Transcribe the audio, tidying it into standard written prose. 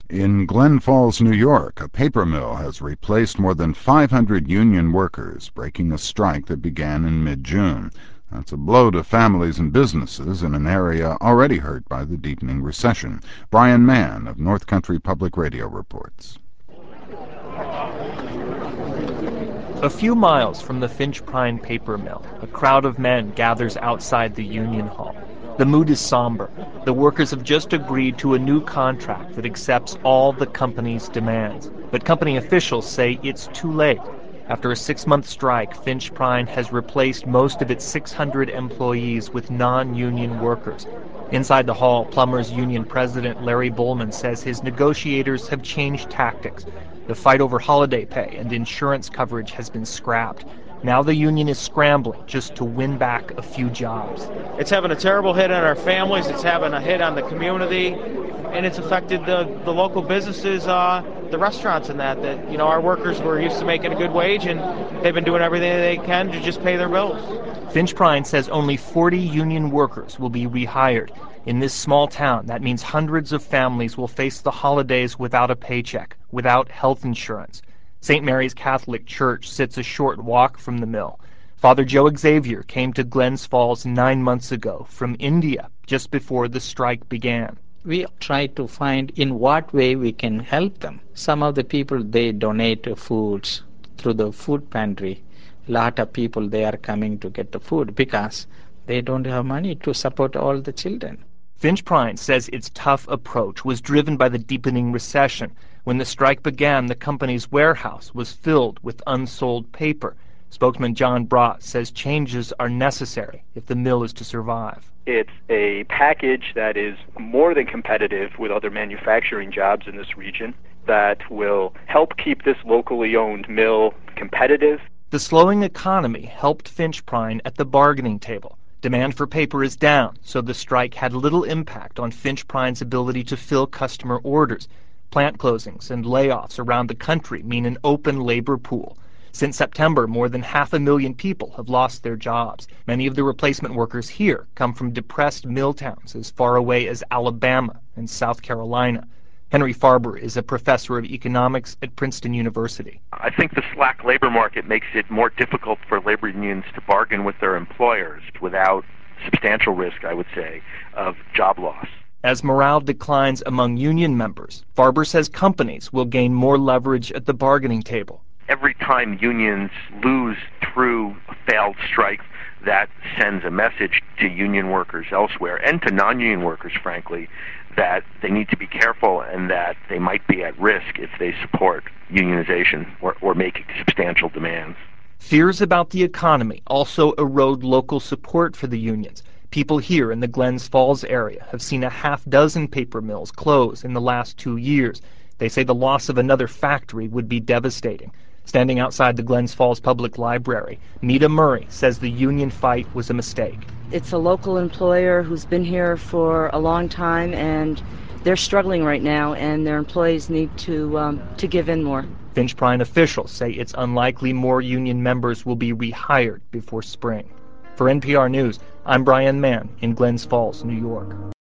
In Glen Falls, New York, a paper mill has replaced more than 500 union workers, breaking a strike that began in mid-June. That's a blow to families and businesses in an area already hurt by the deepening recession. Brian Mann of North Country Public Radio reports. A few miles from the Finch Prine paper mill, a crowd of men gathers outside the union hall. The mood is somber. The workers have just agreed to a new contract that accepts all the company's demands. But company officials say it's too late. After a 6-month strike, Finch Prine has replaced most of its 600 employees with non-union workers. Inside the hall, Plumbers Union President Larry Bullman says his negotiators have changed tactics. The fight over holiday pay and insurance coverage has been scrapped. Now the union is scrambling just to win back a few jobs. It's having a terrible hit on our families, it's having a hit on the community, and it's affected the local businesses, the restaurants and that, our workers were used to making a good wage, and they've been doing everything they can to just pay their bills. Finch Prine says only 40 union workers will be rehired. In this small town, that means hundreds of families will face the holidays without a paycheck, without health insurance. St. Mary's Catholic Church sits a short walk from the mill. Father Joe Xavier came to Glens Falls 9 months ago from India, just before the strike began. We try to find in what way we can help them. Some of the people, they donate foods through the food pantry. A lot of people, they are coming to get the food because they don't have money to support all the children. Finch Prine says its tough approach was driven by the deepening recession. When the strike began, the company's warehouse was filled with unsold paper. Spokesman John Brott says changes are necessary if the mill is to survive. It's a package that is more than competitive with other manufacturing jobs in this region that will help keep this locally owned mill competitive. The slowing economy helped Finch Prine at the bargaining table. Demand for paper is down, so the strike had little impact on Finch Prine's ability to fill customer orders. Plant closings and layoffs around the country mean an open labor pool. Since September, more than 500,000 people have lost their jobs. Many of the replacement workers here come from depressed mill towns as far away as Alabama and South Carolina. Henry Farber is a professor of economics at Princeton University. I think the slack labor market makes it more difficult for labor unions to bargain with their employers without substantial risk, I would say, of job loss. As morale declines among union members, Farber says companies will gain more leverage at the bargaining table. Every time unions lose through a failed strike, that sends a message to union workers elsewhere and to non-union workers, frankly, that they need to be careful and that they might be at risk if they support unionization or make substantial demands. Fears about the economy also erode local support for the unions. People here in the Glens Falls area have seen a half-dozen paper mills close in the last 2 years. They say the loss of another factory would be devastating. Standing outside the Glens Falls Public Library, Meta Murray says the union fight was a mistake. It's a local employer who's been here for a long time, and they're struggling right now, and their employees need to give in more. Finch Prine officials say it's unlikely more union members will be rehired before spring. For NPR News, I'm Brian Mann in Glens Falls, New York.